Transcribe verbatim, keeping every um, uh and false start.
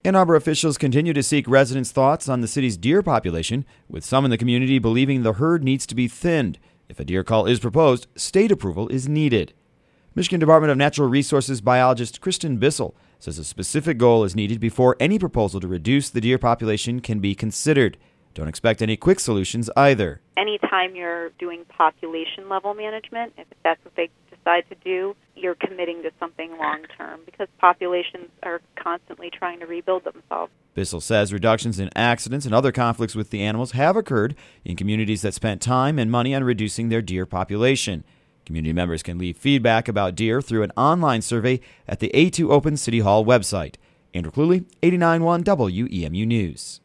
Ann Arbor officials continue to seek residents' thoughts on the city's deer population, with some in the community believing the herd needs to be thinned. If a deer cull is proposed, state approval is needed. Michigan Department of Natural Resources biologist Kristen Bissell says a specific goal is needed before any proposal to reduce the deer population can be considered. Don't expect any quick solutions either. Anytime you're doing population level management, if that's what they decide to do, you're committing to something long term because populations are constantly trying to rebuild themselves. Bissell says reductions in accidents and other conflicts with the animals have occurred in communities that spent time and money on reducing their deer population. Community members can leave feedback about deer through an online survey at the A two Open City Hall website. Andrew Cluley, eighty-nine point one W E M U News.